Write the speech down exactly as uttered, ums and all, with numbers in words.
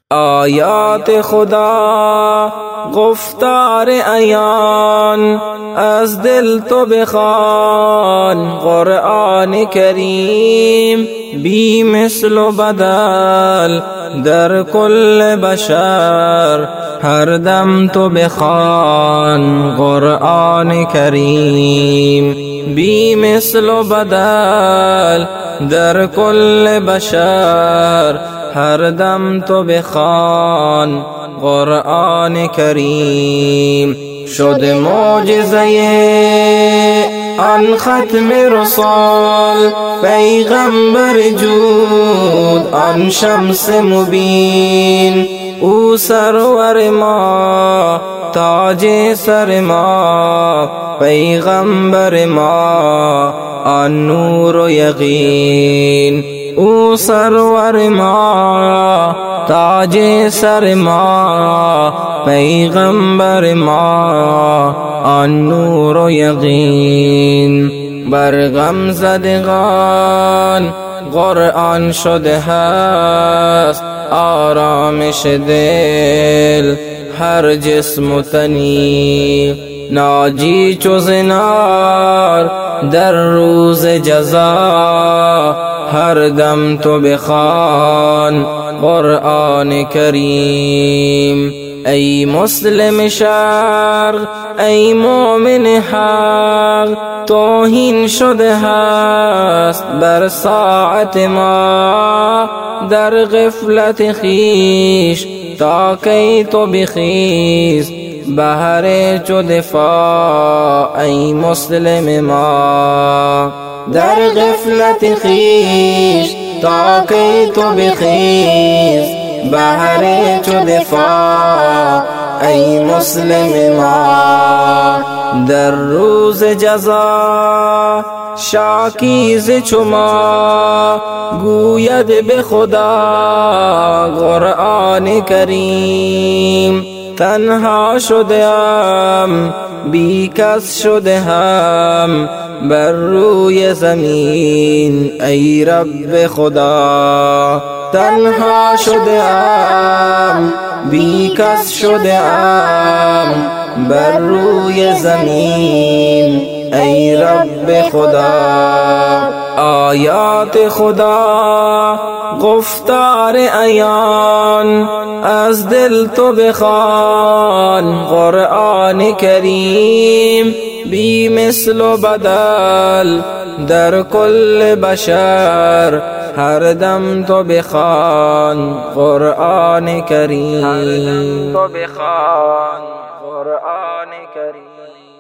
آیات خدا گفتار عیان، از دل تو بخوان قرآن کریم. بی مثل و بدل در کل بشر، هر دم تو بخوان قرآن کریم. بی مثل و بدل در کل بشر، هر دم تو بخوان قرآن کریم. شد معجزه آن ختم رسال، پیغمبر جود آن شمس مبین. او سرور ما، تاج سر ما، پیغمبر ما آن نور و یقین. او سرور ما، تاج سر ما، پیغمبر ما آن نور و یقین. بر غم زدگان قرآن شده هست، آرامش دل هر جسم و تنی. ناجی چو زنار در روز جزا، هر دم تو بخوان قرآن کریم. ای مسلم شرق، ای مومن حق، توهین شده هست بر ساعت ما. در غفلت خیش تا کی تو بخیز، بهر چو دفاع ای مسلم ما. در غفلت خیش تا کی تو بخیز، بهر چو دفاع ای مسلم ما. در روز جزا شاکیز چو ما، گوید به خدا قرآن کریم. تنها شدم، بی کس شدم بر روی زمین ای رب خدا. تنها شدم، بی کس شدم بر روی زمین ای رب خدا. آیات خدا گفتار عیان، از دل تو بخوان قرآن کریم. بی مثل و بدل در کل بشر، هر دم تو بخوان قرآن کریم. هر دم تو بخوان قرآن کریم.